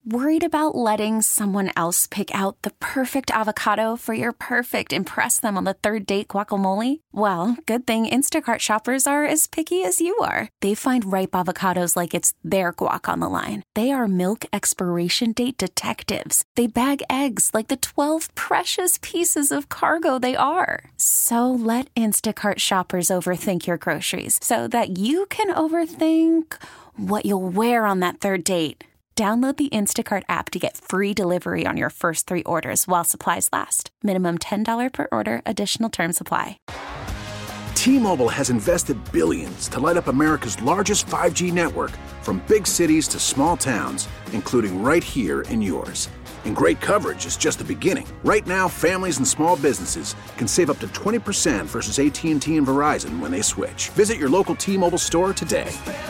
Worried about letting someone else pick out the perfect avocado for your perfect impress them on the third date guacamole? Well, good thing Instacart shoppers are as picky as you are. They find ripe avocados like it's their guac on the line. They are milk expiration date detectives. They bag eggs like the 12 precious pieces of cargo they are. So let Instacart shoppers overthink your groceries so that you can overthink what you'll wear on that third date. Download the Instacart app to get free delivery on your first 3 orders while supplies last. Minimum $10 per order. Additional terms apply. T-Mobile has invested billions to light up America's largest 5G network, from big cities to small towns, including right here in yours. And great coverage is just the beginning. Right now, families and small businesses can save up to 20% versus AT&T and Verizon when they switch. Visit your local T-Mobile store today.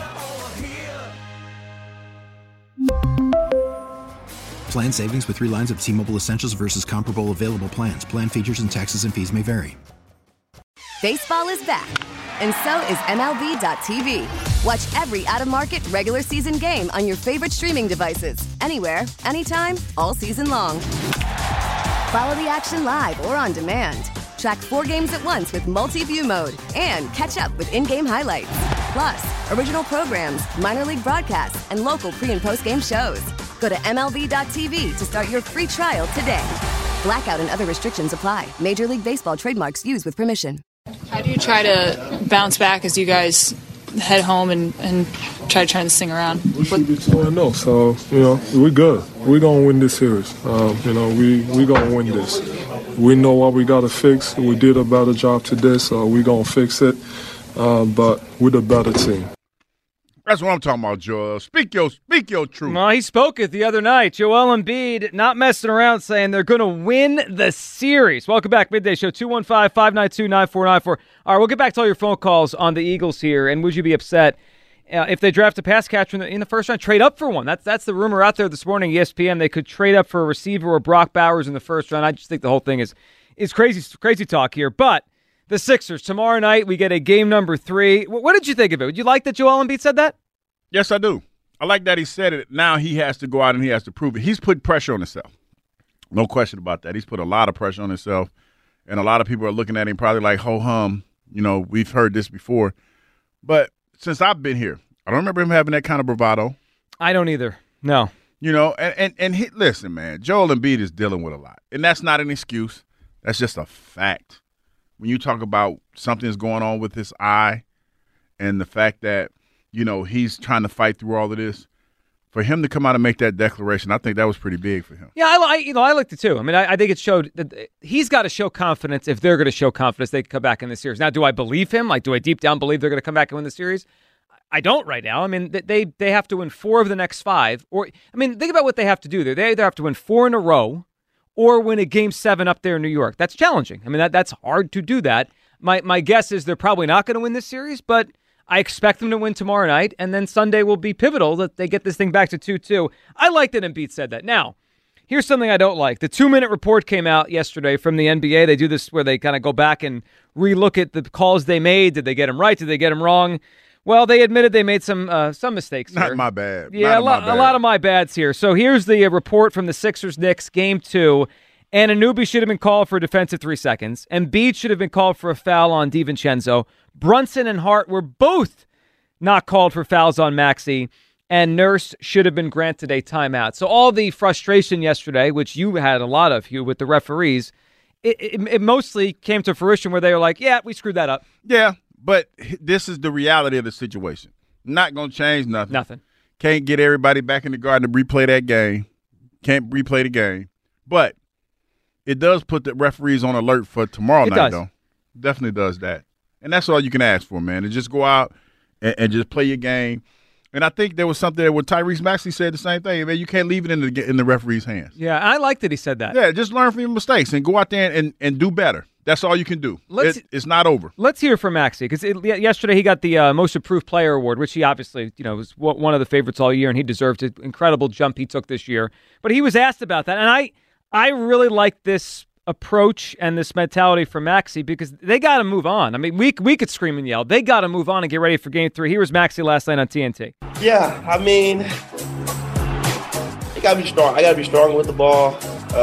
Plan savings with 3 lines of T-Mobile Essentials versus comparable available plans. Plan features and taxes and fees may vary. Baseball is back, and so is MLB.tv. Watch every out-of-market regular season game on your favorite streaming devices, anywhere, anytime, all season long. Follow the action live or on demand. Track 4 games at once with multi-view mode and catch up with in-game highlights. Plus, original programs, minor league broadcasts, and local pre- and post-game shows. Go to MLB.tv to start your free trial today. Blackout and other restrictions apply. Major League Baseball trademarks used with permission. How do you try to bounce back as you guys head home and try to turn this thing around? We should be 2-0, so, we're good. We're going to win this series. We're going to win this. We know what we got to fix. We did a better job today, so we're going to fix it. But we're the better team. That's what I'm talking about, Joel. Speak your truth. Well, he spoke it the other night. Joel Embiid not messing around, saying they're going to win the series. Welcome back, Midday Show, 215-592-9494. All right, we'll get back to all your phone calls on the Eagles here. And would you be upset if they draft a pass catcher in the first round? Trade up for one. That's the rumor out there this morning, ESPN. They could trade up for a receiver or Brock Bowers in the first round. I just think the whole thing is crazy talk here. But the Sixers, tomorrow night, we get a game number 3. What did you think of it? Would you like that Joel Embiid said that? Yes, I do. I like that he said it. Now he has to go out and he has to prove it. He's put pressure on himself. No question about that. He's put a lot of pressure on himself, and a lot of people are looking at him probably like, ho-hum, we've heard this before. But since I've been here, I don't remember him having that kind of bravado. I don't either. No. Listen, man, Joel Embiid is dealing with a lot, and that's not an excuse. That's just a fact. When you talk about something's going on with his eye and the fact that, he's trying to fight through all of this, for him to come out and make that declaration, I think that was pretty big for him. Yeah, I liked it too. I mean, I think it showed that he's got to show confidence. If they're going to show confidence, they can come back in the series. Now, do I believe him? Do I deep down believe they're going to come back and win the series? I don't right now. I mean, they have to win 4 of the next 5. Think about what they have to do there. They either have to win 4 in a row or win a Game 7 up there in New York. That's challenging. I mean, that's hard to do that. My guess is they're probably not going to win this series, but I expect them to win tomorrow night, and then Sunday will be pivotal that they get this thing back to 2-2. I like that Embiid said that. Now, here's something I don't like. The 2-minute report came out yesterday from the NBA. They do this where they kind of go back and relook at the calls they made. Did they get them right? Did they get them wrong? Well, they admitted they made some mistakes here. Not my bad. Yeah, a lot of my bads here. So here's the report from the Sixers-Knicks Game 2. Anunoby should have been called for a defensive 3 seconds. Embiid should have been called for a foul on DiVincenzo. Brunson and Hart were both not called for fouls on Maxey. And Nurse should have been granted a timeout. So all the frustration yesterday, which you had a lot of, Hugh, with the referees, it mostly came to fruition where they were like, yeah, we screwed that up. Yeah. But this is the reality of the situation. Not going to change nothing. Nothing. Can't get everybody back in the garden to replay that game. Can't replay the game. But it does put the referees on alert for tomorrow night, though. Definitely does that. And that's all you can ask for, man, to just go out and just play your game. And I think there was something there where Tyrese Maxey said the same thing. Man, you can't leave it in the referee's hands. Yeah, I like that he said that. Yeah, just learn from your mistakes and go out there and do better. That's all you can do. It's not over. Let's hear from Maxey, because yesterday he got the Most Improved Player award, which he obviously, was one of the favorites all year, and he deserved an incredible jump he took this year. But he was asked about that, and I really like this approach and this mentality from Maxey, because they got to move on. I mean, we could scream and yell. They got to move on and get ready for Game 3. Here was Maxey last night on TNT. Yeah, I mean, they gotta be strong. I gotta be strong with the ball.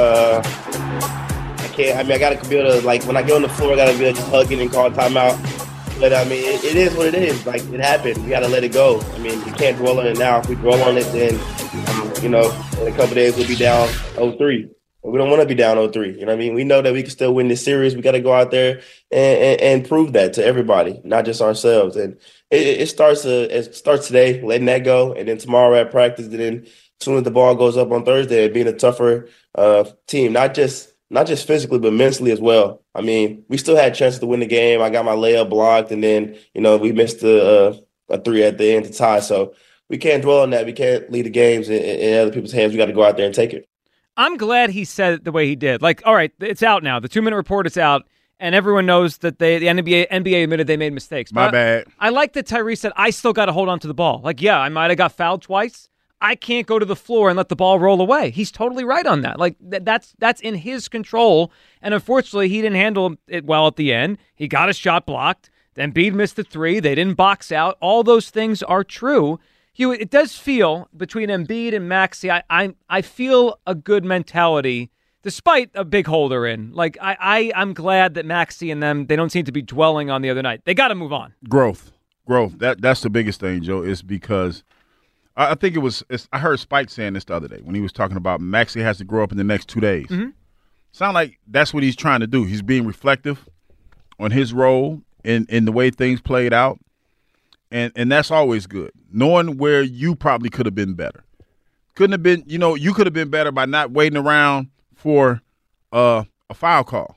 I gotta be able to, like, when I get on the floor, I gotta be able to just hug it and call a timeout. But I mean, it is what it is. Like, it happened. We gotta let it go. I mean, you can't dwell on it now. If we dwell on it, then in a couple of days we'll be down 0-3. We don't want to be down 0-3. You know what I mean? We know that we can still win this series. We got to go out there and prove that to everybody, not just ourselves. And it starts today, letting that go, and then tomorrow at practice. And then as soon as the ball goes up on Thursday, being a tougher team, not just physically, but mentally as well. I mean, we still had chances to win the game. I got my layup blocked, and then we missed a three at the end to tie. So we can't dwell on that. We can't leave the games in other people's hands. We got to go out there and take it. I'm glad he said it the way he did. Like, all right, it's out now. The 2-minute report is out, and everyone knows that the NBA admitted they made mistakes. My bad. I like that Tyrese said, I still got to hold on to the ball. Like, yeah, I might have got fouled twice. I can't go to the floor and let the ball roll away. He's totally right on that. Like, that's in his control, and unfortunately, he didn't handle it well at the end. He got a shot blocked. Then Embiid missed the three. They didn't box out. All those things are true. Hugh, it does feel, between Embiid and Maxey, I feel a good mentality, despite a big hole they're in. Like, I'm glad that Maxey and them, they don't seem to be dwelling on the other night. They got to move on. Growth. That's the biggest thing, Joe, is because I think I heard Spike saying this the other day when he was talking about Maxey has to grow up in the next 2 days. Mm-hmm. Sound like that's what he's trying to do. He's being reflective on his role in the way things played out. And that's always good. Knowing where you probably could have been better. Couldn't have been, you could have been better by not waiting around for a foul call.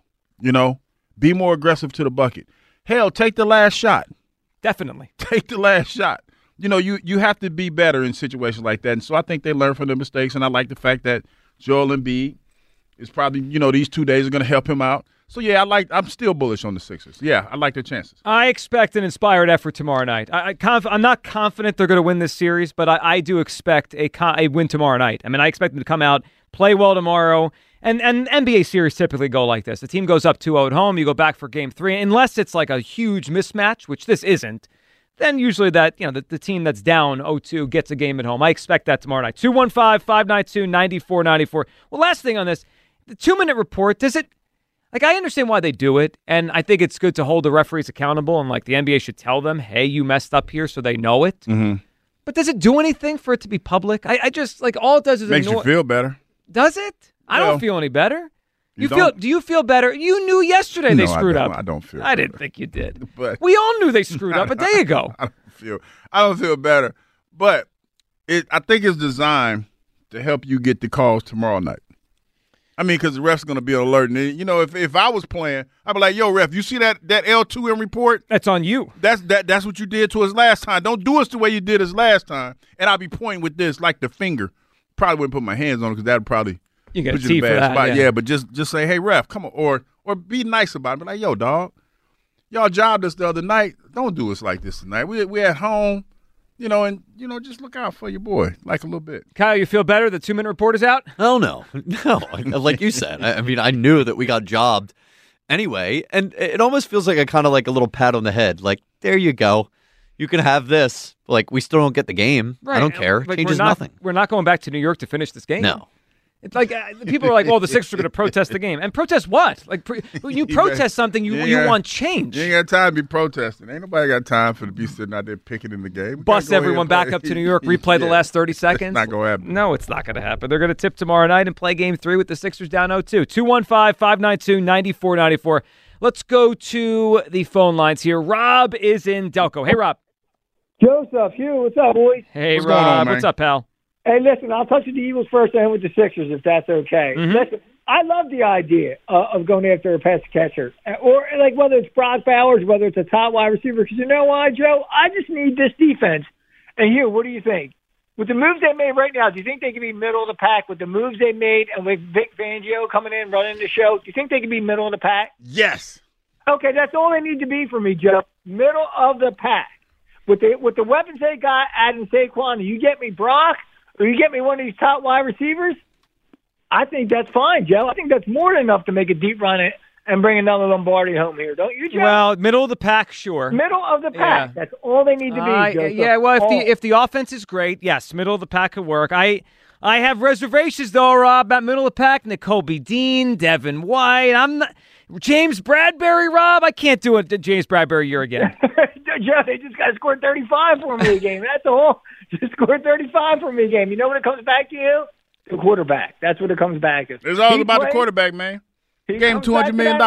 Be more aggressive to the bucket. Hell, take the last shot. Definitely. Take the last shot. You have to be better in situations like that. And so I think they learn from their mistakes. And I like the fact that Joel Embiid is probably, these 2 days are going to help him out. So, yeah, I'm still bullish on the Sixers. Yeah, I like their chances. I expect an inspired effort tomorrow night. I'm not confident they're going to win this series, but I do expect a win tomorrow night. I mean, I expect them to come out, play well tomorrow, and NBA series typically go like this. The team goes up 2-0 at home, you go back for Game 3, unless it's like a huge mismatch, which this isn't. Then usually that, the team that's down 0-2 gets a game at home. I expect that tomorrow night. 215-592-9494. Well, last thing on this, the 2-minute report, does it... Like, I understand why they do it, and I think it's good to hold the referees accountable, and, like, the NBA should tell them, hey, you messed up here, so they know it. Mm-hmm. But does it do anything for it to be public? I just, like, all it does is makes you feel better. Does it? I don't feel any better. Do you feel better? You knew yesterday they screwed up. I don't feel I didn't think you did. But we all knew they screwed up a day ago. I don't feel better. But I think it's designed to help you get the calls tomorrow night. I mean, because the ref's going to be on alert. And, if I was playing, I'd be like, yo, ref, you see that L2M report? That's on you. That's what you did to us last time. Don't do us the way you did us last time. And I'll be pointing with this, like the finger. Probably wouldn't put my hands on it because that would probably put you in a bad spot. Yeah, but just say, hey, ref, come on. Or be nice about it. Be like, yo, dog, y'all jobbed us the other night. Don't do us like this tonight. We at home. And just look out for your boy, like a little bit. Kyle, you feel better? The 2-minute report is out? Oh, no. Like you said, I mean, I knew that we got jobbed anyway, and it almost feels like a kind of like a little pat on the head. Like, there you go. You can have this. Like, we still don't get the game. Right. I don't care. It changes nothing. We're not going back to New York to finish this game. No. It's like people are like, well, the Sixers are going to protest the game. And protest what? Like, when you protest something, you want change. You ain't got time to be protesting. Ain't nobody got time for to be sitting out there picking in the game. Bust everyone back up to New York, replay the last 30 seconds. It's not going to happen. No, it's not going to happen. They're going to tip tomorrow night and play Game 3 with the Sixers down 0-2. 215-592-9494. Let's go to the phone lines here. Rob is in Delco. Hey, Rob. Joseph, Hugh, what's up, boys? Hey, what's Rob. What's up, pal? Hey, listen, I'll touch with the Eagles first and with the Sixers, if that's okay. Mm-hmm. Listen, I love the idea of going after a pass catcher, or like whether it's Brock Bowers, whether it's a top wide receiver. Because you know why, Joe? I just need this defense. And Hugh, what do you think? With the moves they made right now, do you think they can be middle of the pack with the moves they made and with Vic Fangio coming in, running the show? Do you think they can be middle of the pack? Yes. Okay, that's all they need to be for me, Joe. Middle of the pack. With the weapons they got, adding Saquon, you get me Brock, or you get me one of these top wide receivers, I think that's fine, Joe. I think that's more than enough to make a deep run and bring another Lombardi home here, don't you, Joe? Well, middle of the pack, sure. Middle of the pack. Yeah. That's all they need to be, Joe. Yeah, well, if the offense is great, yes, middle of the pack could work. I have reservations, though, Rob, at middle of the pack. Nakobe Dean, Devin White. I'm not James Bradbury, Rob. I can't do a James Bradbury year again. Joe, they just got to score 35 for me a game. That's all. Just score 35 for me a game. You know what it comes back to you? The quarterback. That's what it comes back to. It's all about the quarterback, man. He gave him $200 million.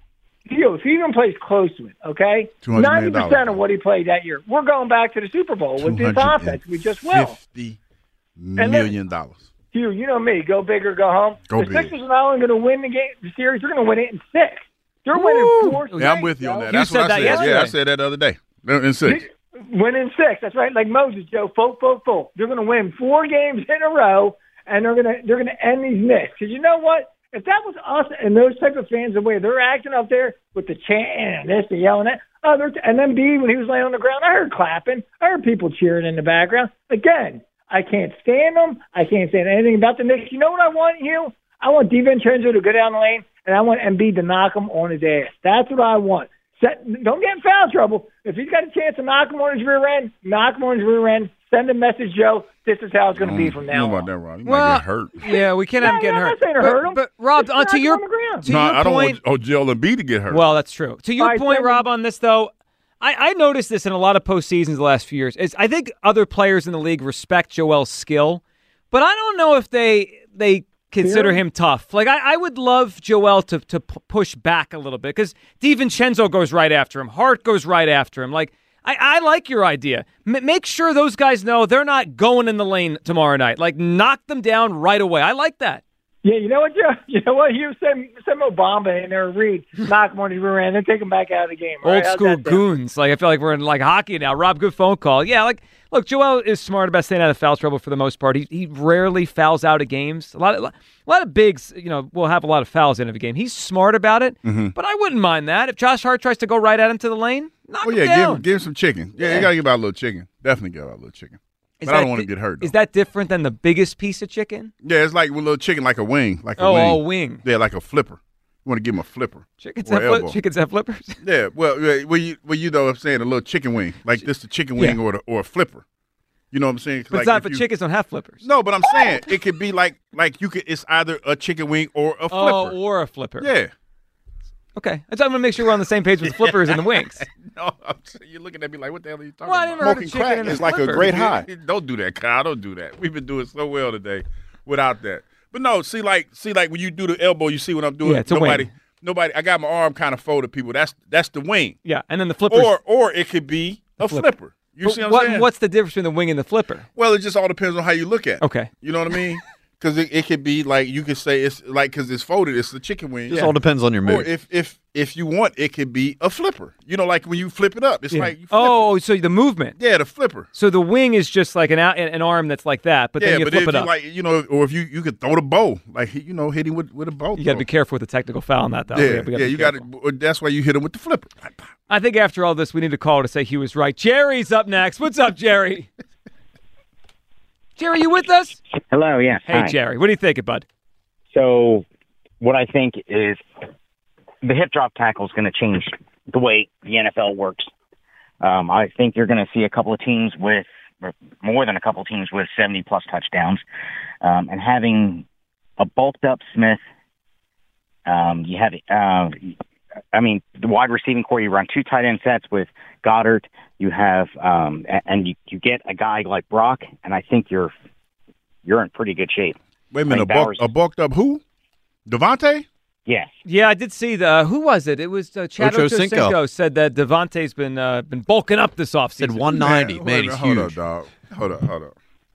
If he even plays close to it, okay? 90% of what he played that year. We're going back to the Super Bowl with this offense. We just will. $50 million. Hugh, you know me. Go big or go home. The Sixers are not only going to win the series, they're going to win it in 6. They're winning 4 straight. Yeah, I'm with you on that. That's what I said. Yesterday. Yeah, I said that the other day. In 6. Winning 6. That's right. Like Moses, Joe. Folk. They're going to win 4 games in a row, and they're going to end these Knicks. Because you know what? If that was us and those type of fans, the way they're acting up there with the chant and this, the yelling at, and then B, when he was laying on the ground, I heard clapping. I heard people cheering in the background. Again, I can't stand them. I can't stand anything about the Knicks. You know what I want, Hugh? I want DiVincenzo to go down the lane, and I want Embiid to knock him on his ass. That's what I want. Don't get in foul trouble. If he's got a chance to knock him on his rear end, knock him on his rear end. Send a message, Joe. This is how it's going to be from now on. About that, Rob. You might get hurt. Yeah, we can't have him getting hurt. I'm not saying to hurt him. But Rob, to your point, I don't want Joel Embiid to get hurt. Well, that's true. To your point, Rob, on this though, I noticed this in a lot of postseasons the last few years. I think other players in the league respect Joel's skill, but I don't know if they consider him tough. Like I would love Joel to push back a little bit because DiVincenzo goes right after him. Hart goes right after him. Like I like your idea. Make sure those guys know they're not going in the lane tomorrow night. Like knock them down right away. I like that. Yeah, you know what, Joe? You know what? You send Obama in there, Reed, knock him on his rear end, then take him back out of the game. Old school goons. Like I feel like we're in like hockey now. Rob, good phone call. Yeah, like look, Joel is smart about staying out of foul trouble for the most part. He rarely fouls out of games. A lot of bigs, will have a lot of fouls in a game. He's smart about it, but I wouldn't mind that if Josh Hart tries to go right at him to the lane. Knock him down. Give him some chicken. Yeah, you gotta give out a little chicken. Definitely give out a little chicken. But I don't want to get hurt, though. Is that different than the biggest piece of chicken? Yeah, it's like a little chicken, like a wing. Like a wing. Oh, a wing. Yeah, like a flipper. You want to give him a flipper. Chickens have flippers? Yeah, well, you know what I'm saying, a little chicken wing. Like this, the chicken wing or a flipper. You know what I'm saying? But it's not for chickens don't have flippers. No, but I'm saying it could be like you could. It's either a chicken wing or a flipper. Oh, or a flipper. Yeah. Okay, I just want to make sure we're on the same page with the flippers and the wings. No, you're looking at me like, what the hell are you talking about? I never heard of chicken is like a great high. Don't do that, Kyle. Don't do that. We've been doing so well today without that. But no, see, like when you do the elbow, you see what I'm doing. Yeah, it's a wing. Nobody. I got my arm kind of folded, people. That's the wing. Yeah, and then the flipper. Or it could be a flipper. You see what I'm saying? What's the difference between the wing and the flipper? Well, it just all depends on how you look at it. Okay. You know what I mean? Because it could be like you could say it's like because it's folded, it's the chicken wing. It just all depends on your mood. Or if you want, it could be a flipper. You know, like when you flip it up, it's like you flip it. So the movement. Yeah, the flipper. So the wing is just like an arm that's like that, but then you flip it up. Like or if you could throw the bow, like hit him with a bow. You got to be careful with the technical foul on that, though. Yeah, you got to. That's why you hit him with the flipper. I think after all this, we need to call to say he was right. Jerry's up next. What's up, Jerry? Jerry, you with us? Hello, yes. Hey, Hi. Jerry. What do you think, bud? So what I think is the hip drop tackle is going to change the way the NFL works. I think you're going to see a couple of teams with more than a couple of teams with 70-plus touchdowns. And having a bulked-up Smith, you have the wide receiving core, you run 2 tight end sets with Goddard. You have, and you get a guy like Brock, and I think you're in pretty good shape. Wait a minute, a bulked up who? Devontae? Yes. Yeah, I did see who was it? It was Chad Ochocinco said that Devontae's been bulking up this offseason. Said 190, man, he's huge. Hold up, dog. Hold up.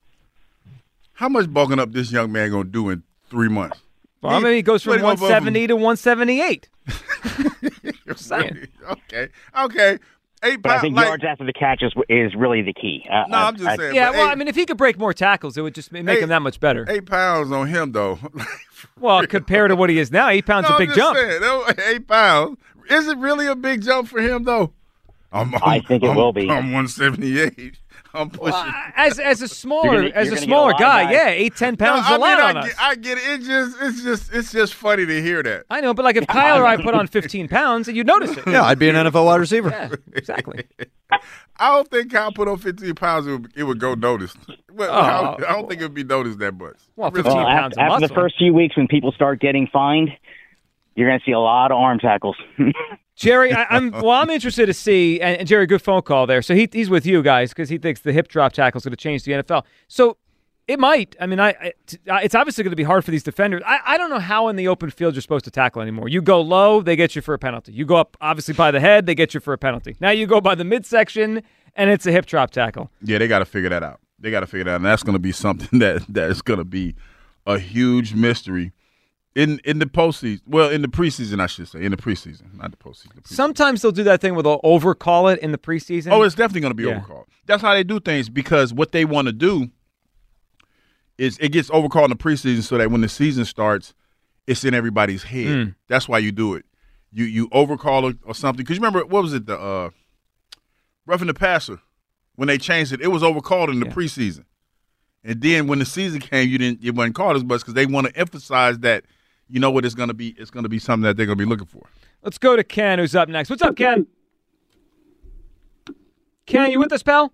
How much bulking up this young man gonna do in 3 months? Well, I mean, he goes from 170 to 178. You're saying. Okay. 8 pounds. But I think yards after the catch is really the key. No, I'm just saying. Yeah, well, I mean, if he could break more tackles, it would just make him that much better. 8 pounds on him, though. Well, compared to what he is now, 8 pounds is a big jump. Saying, 8 pounds. Is it really a big jump for him, though? I think it will be. I'm 178. I'm pushing. Well, as a smaller guy, yeah, 8-10 pounds is a lot on us. I get it. It's just funny to hear that. I know, but like if Kyle or I put on 15 pounds, you'd notice it. Yeah, I'd be an NFL wide receiver. Yeah, exactly. I don't think Kyle put on 15 pounds, it would go noticed. Well, I don't think it would be noticed that much. Well, 15 pounds of muscle. After the first few weeks when people start getting fined, you're going to see a lot of arm tackles. Jerry, I'm interested to see, and Jerry, good phone call there. So he's with you guys because he thinks the hip drop tackle is going to change the NFL. So it might. I mean, it's obviously going to be hard for these defenders. I don't know how in the open field you're supposed to tackle anymore. You go low, they get you for a penalty. You go up, obviously, by the head, they get you for a penalty. Now you go by the midsection, and it's a hip drop tackle. Yeah, they got to figure that out. And that's going to be something that is going to be a huge mystery. In the postseason, well, in the preseason, I should say. In the preseason, not the postseason. Sometimes they'll do that thing where they'll overcall it in the preseason. Oh, it's definitely going to be overcalled. That's how they do things because what they want to do is it gets overcalled in the preseason so that when the season starts, it's in everybody's head. That's why you do it. You overcall it or something. Because you remember, what was it, the Roughing the Passer? When they changed it, it was overcalled in the preseason. And then when the season came, it wasn't called as much because they want to emphasize that, you know what it's going to be? It's going to be something that they're going to be looking for. Let's go to Ken, who's up next. What's up, Ken? Ken, you with us, pal?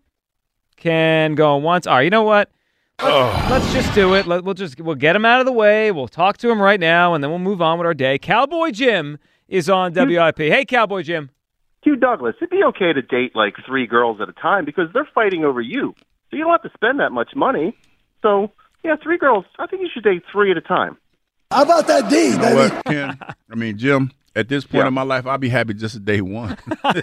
Ken going once. All right, you know what? Let's just do it. We'll get him out of the way. We'll talk to him right now, and then we'll move on with our day. Cowboy Jim is on WIP. Hey, Cowboy Jim. Hugh Douglas, it'd be okay to date like 3 girls at a time because they're fighting over you. So you don't have to spend that much money. So, 3 girls. I think you should date 3 at a time. How about that D, you know what, Ken? I mean, Jim, at this point in my life, I'll be happy just to date 1.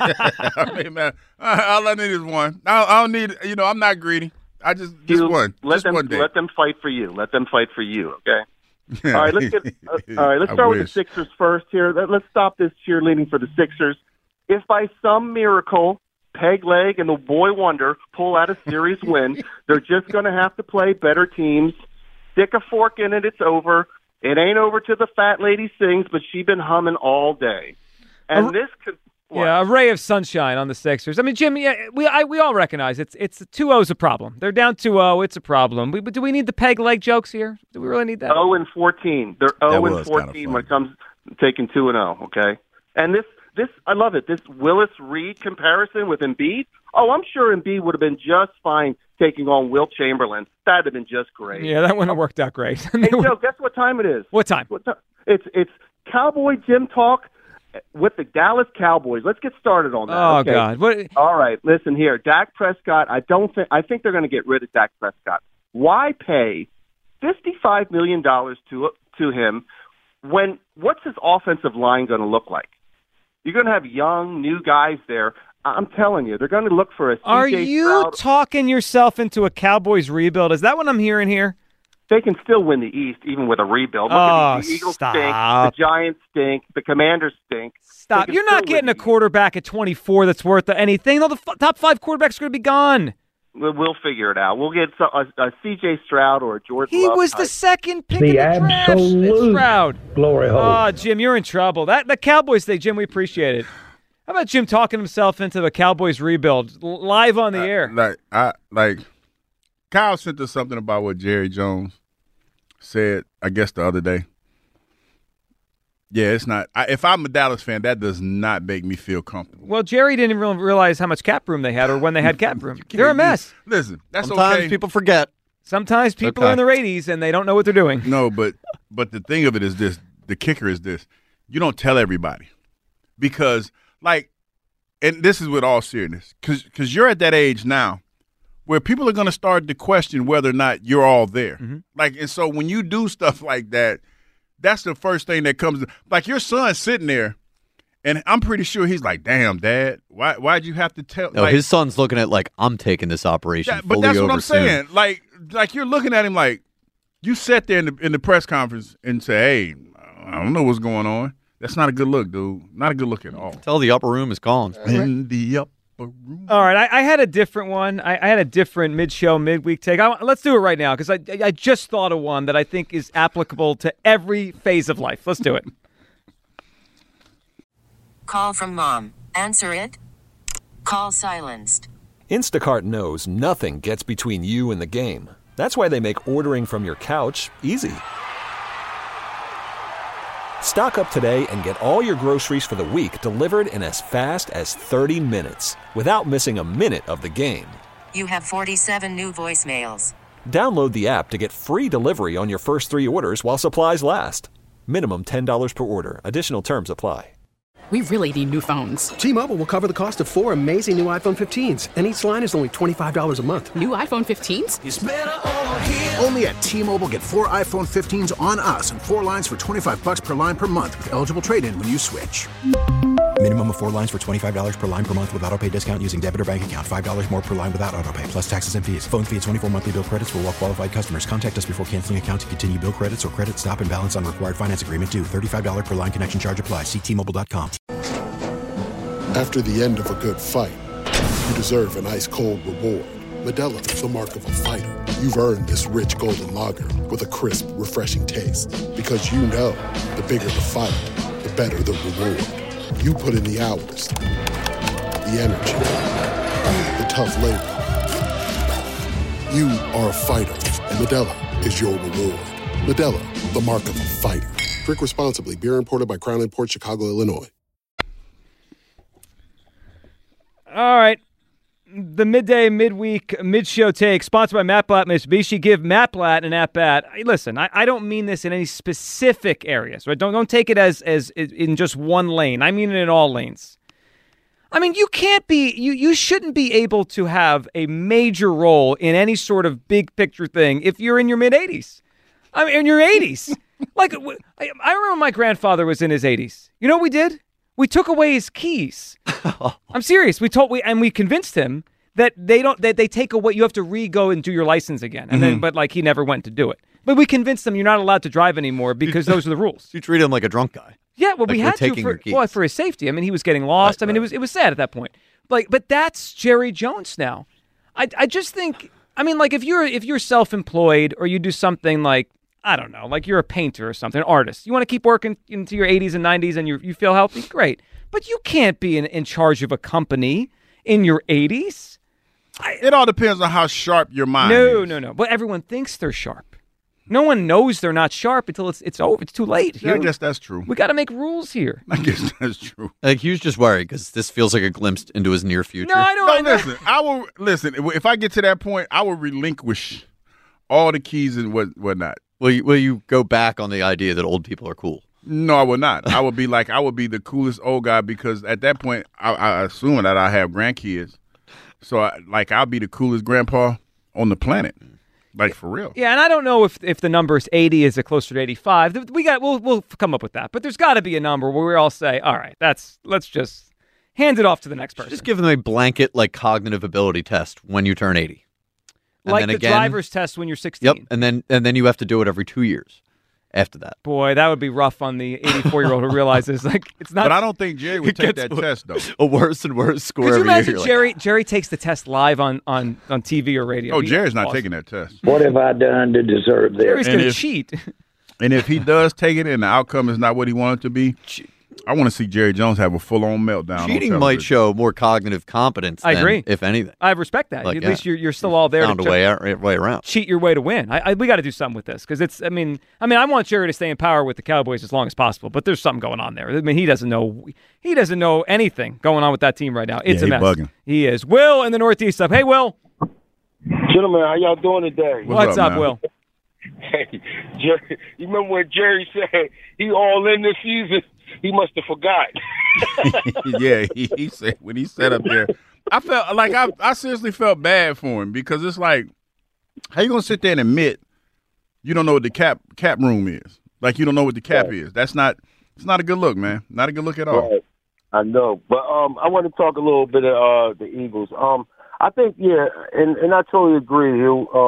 I mean, man, all I need is 1. I don't need, I'm not greedy. I just one. Let them fight for you. Let them fight for you, okay? All right, let's start with the Sixers first here. Let's stop this cheerleading for the Sixers. If by some miracle Peg Leg and the Boy Wonder pull out a series win, they're just going to have to play better teams. Stick a fork in it, it's over. It ain't over till the fat lady sings, but she been humming all day. And a ray of sunshine on the Sixers. I mean, Jim, we all recognize it's 2-0 is a problem. They're down 2-0. It's a problem. Do we need the Peg Leg jokes here? Do we really need that? 0-14. They're 0-14 when it comes to taking 2-0. Okay, and this I love it. This Willis Reed comparison with Embiid. Oh, I'm sure Embiid would have been just fine taking on Wilt Chamberlain. That'd have been just great. Yeah, that wouldn't have worked out great. Hey, Joe, guess what time it is? What time? It's Cowboy Jim talk with the Dallas Cowboys. Let's get started on that. Oh, okay? God. All right, listen here. Dak Prescott, I think they're going to get rid of Dak Prescott. Why pay $55 million to him when what's his offensive line going to look like? You're going to have young, new guys there. I'm telling you, they're going to look for a CJ Are you Stroud. talking yourself into a Cowboys rebuild? Is that what I'm hearing here? They can still win the East even with a rebuild. Look at the Eagles stink, the Giants stink, the Commanders stink. Stop. You're not getting a quarterback at 24 that's worth anything. The top 5 quarterbacks are going to be gone. We'll figure it out. We'll get a C.J. Stroud or a George Love. He was the second pick in the draft. Absolute Stroud. Glory hole. Oh, Jim, you're in trouble. The Cowboys thing, Jim, we appreciate it. How about Jim talking himself into the Cowboys rebuild live on the air? Kyle sent us something about what Jerry Jones said, I guess, the other day. Yeah, it's not. If I'm a Dallas fan, that does not make me feel comfortable. Well, Jerry didn't even realize how much cap room they had or when they had cap room. They're a mess. Listen, that's Sometimes okay. people forget. Sometimes people are in their 80s and they don't know what they're doing. No, but the thing of it is this. The kicker is this. You don't tell everybody. Because, and this is with all seriousness, because you're at that age now where people are going to start to question whether or not you're all there. Mm-hmm. And so when you do stuff like that, that's the first thing that comes. Like your son's sitting there, and I'm pretty sure he's like, "Damn, Dad, why'd you have to tell?" No, his son's looking at I'm taking this operation fully but that's over what I'm soon. saying. Like you're looking at him like you sat there in the press conference and say, "Hey, I don't know what's going on." That's not a good look, dude. Not a good look at all. Tell the upper room is calling. In the upper room. All right, I had a different one. I had a different mid-show, midweek take. Let's do it right now because I just thought of one that I think is applicable to every phase of life. Let's do it. Call from mom. Answer it. Call silenced. Instacart knows nothing gets between you and the game. That's why they make ordering from your couch easy. Stock up today and get all your groceries for the week delivered in as fast as 30 minutes without missing a minute of the game. You have 47 new voicemails. Download the app to get free delivery on your first 3 orders while supplies last. Minimum $10 per order. Additional terms apply. We really need new phones. T-Mobile will cover the cost of 4 amazing new iPhone 15s, and each line is only $25 a month. New iPhone 15s? It's better over here. Only at T-Mobile, get 4 iPhone 15s on us and 4 lines for $25 per line per month with eligible trade-in when you switch. Minimum of 4 lines for $25 per line per month with autopay discount using debit or bank account. $5 more per line without autopay, plus taxes and fees. Phone fee at 24 monthly bill credits for well-qualified customers. Contact us before canceling account to continue bill credits or credit stop and balance on required finance agreement due. $35 per line connection charge applies. See T-Mobile.com. After the end of a good fight, you deserve an ice-cold reward. Modelo is the mark of a fighter. You've earned this rich golden lager with a crisp, refreshing taste. Because you know, the bigger the fight, the better the reward. You put in the hours, the energy, the tough labor. You are a fighter, and Modelo is your reward. Modelo, the mark of a fighter. Drink responsibly. Beer imported by Crown Imports, Chicago, Illinois. All right. The midday, midweek, mid-show take, sponsored by Matt Blatt Mitsubishi. Give Matt Blatt an at-bat. Listen, I don't mean this in any specific areas. Right? Don't take it as in just one lane. I mean it in all lanes. I mean, you can't be, you shouldn't be able to have a major role in any sort of big picture thing if you're in your mid-80s. I mean, in your 80s. Like, I remember my grandfather was in his 80s. You know what we did? We took away his keys. I'm serious. We convinced him that they take away. You have to go and do your license again. And then, but like he never went to do it. But we convinced him you're not allowed to drive anymore because those are the rules. You treat him like a drunk guy. Yeah, well, like we had to for his safety. I mean, he was getting lost. Right, I mean, it was sad at that point. But that's Jerry Jones now. I just think. I mean, like if you're self-employed or you do something like, I don't know, like you're a painter or something, an artist. You want to keep working into your 80s and 90s and you feel healthy? Great. But you can't be in charge of a company in your 80s. It all depends on how sharp your mind is. No. But everyone thinks they're sharp. No one knows they're not sharp until it's over. It's too late. Yeah, I guess that's true. We got to make rules here. I guess that's true. Like Hugh's just worried because this feels like a glimpse into his near future. No, I don't. Listen. If I get to that point, I will relinquish all the keys and whatnot. Will you go back on the idea that old people are cool? No, I will not. I would be the coolest old guy because at that point, I assume that I have grandkids. So, I'll be the coolest grandpa on the planet. Like, for real. Yeah, and I don't know if the number is 80, is it closer to 85? We'll come up with that. But there's got to be a number where we all say, all right, let's just hand it off to the next person. Just give them a blanket, cognitive ability test when you turn 80. And like the driver's test when you're 16. Yep, and then you have to do it every 2 years after that. Boy, that would be rough on the 84-year-old who realizes it's not. But I don't think Jerry would take that test though. A worse and worse score. Could you imagine Jerry takes the test live on TV or radio? Oh, Jerry's not taking that test. What have I done to deserve this? Jerry's going to cheat. And if he does take it and the outcome is not what he wanted to be, I want to see Jerry Jones have a full-on meltdown. Cheating might show more cognitive competence. I agree. If anything, I respect that. At least you're still all there. Found a way around. Cheat your way to win. We got to do something with this because it's. I mean, I want Jerry to stay in power with the Cowboys as long as possible, but there's something going on there. I mean, he doesn't know anything going on with that team right now. It's a mess. Bugging. He is. Will in the Northeast up. Hey, Will. Gentlemen, how y'all doing today? What's up, Will? Hey, Jerry. You remember when Jerry said he all in this season? He must have forgot. Yeah, he said when he sat up there, I felt like I seriously felt bad for him because it's like, how you gonna sit there and admit you don't know what the cap room is? Like you don't know what the cap is. It's not a good look, man. Not a good look at all. Right. I know, but I want to talk a little bit of the Eagles. I think and I totally agree.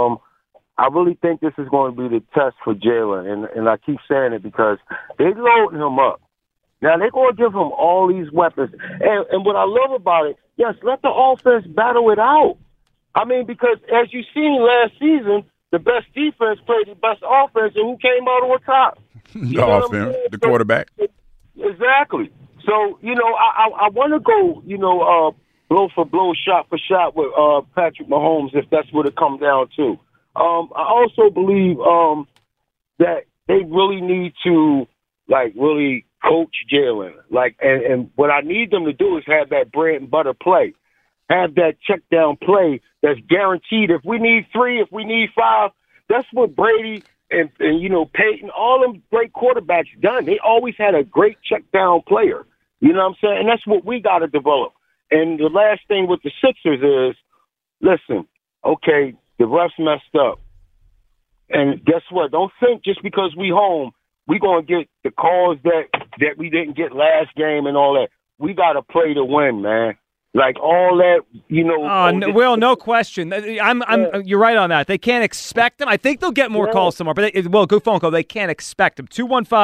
I really think this is going to be the test for Jalen, and I keep saying it because they loading him up. Now, they're going to give him all these weapons. And what I love about it, yes, let the offense battle it out. I mean, because as you seen last season, the best defense played the best offense, and who came out on top? The offense, the quarterback. Exactly. So, I want to go, blow for blow, shot for shot with Patrick Mahomes, if that's what it comes down to. I also believe that they really need to like really coach Jalen. Like, and what I need them to do is have that bread and butter play, have that check down play that's guaranteed. If we need 3, if we need 5, that's what Brady and Peyton, all them great quarterbacks done. They always had a great check down player. You know what I'm saying? And that's what we got to develop. And the last thing with the Sixers is, listen, okay, the refs messed up. And guess what? Don't think just because we home, we going to get the calls that we didn't get last game and all that. We got to play to win, man. Like all that, Will, no question. You're right on that. They can't expect them. I think they'll get more calls tomorrow. But good phone call. They can't expect them.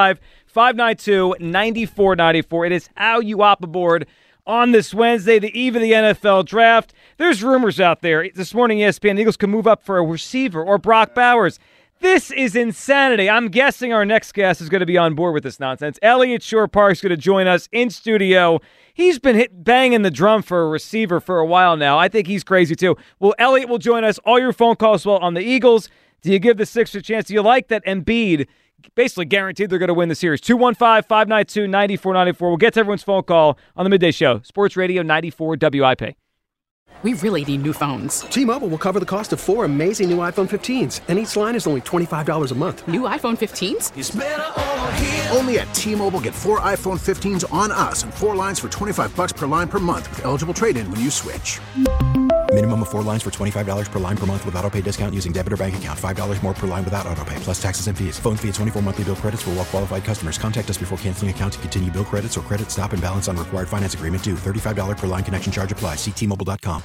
215-592-9494. It is how you hop aboard on this Wednesday, the eve of the NFL draft. There's rumors out there. This morning, ESPN, the Eagles could move up for a receiver or Brock Bowers. This is insanity. I'm guessing our next guest is going to be on board with this nonsense. Elliot Shore-Parks going to join us in studio. He's been banging the drum for a receiver for a while now. I think he's crazy too. Well, Elliot will join us. All your phone calls on the Eagles. Do you give the Sixers a chance? Do you like that Embiid basically guaranteed they're going to win the series? 215-592-9494. We'll get to everyone's phone call on the Midday Show. Sports Radio 94 WIP. We really need new phones. T-Mobile will cover the cost of 4 amazing new iPhone 15s, and each line is only $25 a month. New iPhone 15s? It's better over here. Only at T-Mobile, get 4 iPhone 15s on us and 4 lines for $25 per line per month with eligible trade-in when you switch. Minimum of 4 lines for $25 per line per month with autopay discount using debit or bank account. $5 more per line without autopay, plus taxes and fees. Phone fee at 24 monthly bill credits for well-qualified customers. Contact us before canceling account to continue bill credits or credit stop and balance on required finance agreement due. $35 per line connection charge applies. See T-Mobile.com.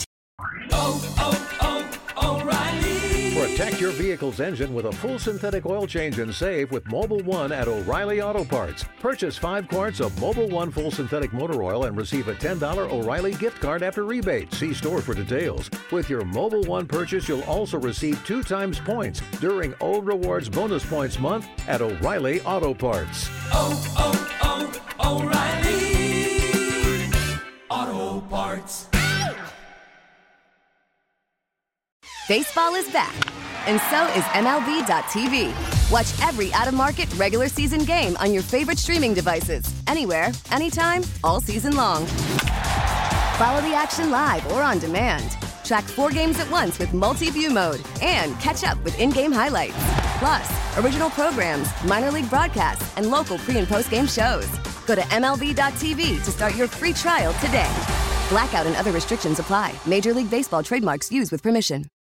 O'Reilly. Protect your vehicle's engine with a full synthetic oil change and save with Mobil 1 at O'Reilly Auto Parts. Purchase 5 quarts of Mobil 1 full synthetic motor oil and receive a $10 O'Reilly gift card after rebate. See store for details. With your Mobil 1 purchase, you'll also receive 2 times points during Old Rewards Bonus Points Month at O'Reilly Auto Parts. O'Reilly Auto Parts. Baseball is back, and so is MLB.tv. Watch every out-of-market regular season game on your favorite streaming devices, anywhere, anytime, all season long. Follow the action live or on demand. Track 4 games at once with multi-view mode and catch up with in-game highlights. Plus, original programs, minor league broadcasts, and local pre- and post-game shows. Go to MLB.tv to start your free trial today. Blackout and other restrictions apply. Major League Baseball trademarks used with permission.